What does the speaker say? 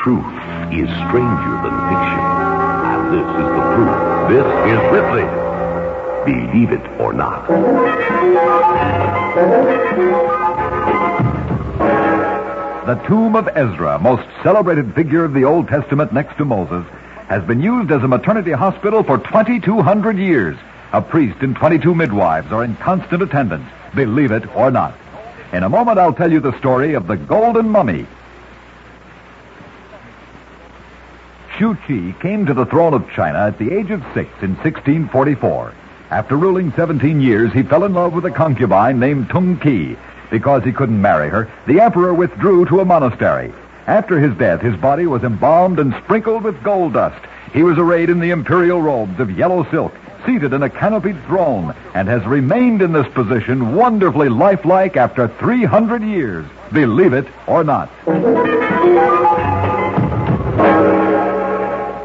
truth is stranger than fiction. And this is the proof. This is Ripley. Believe it or not. The tomb of Ezra, most celebrated figure of the Old Testament next to Moses, has been used as a maternity hospital for 2,200 years. A priest and 22 midwives are in constant attendance, believe it or not. In a moment, I'll tell you the story of the Golden Mummy. Shu Qi came to the throne of China at the age of 6 in 1644. After ruling 17 years, he fell in love with a concubine named Tung Qi. Because he couldn't marry her, the emperor withdrew to a monastery. After his death, his body was embalmed and sprinkled with gold dust. He was arrayed in the imperial robes of yellow silk, seated in a canopied throne, and has remained in this position wonderfully lifelike after 300 years. Believe it or not.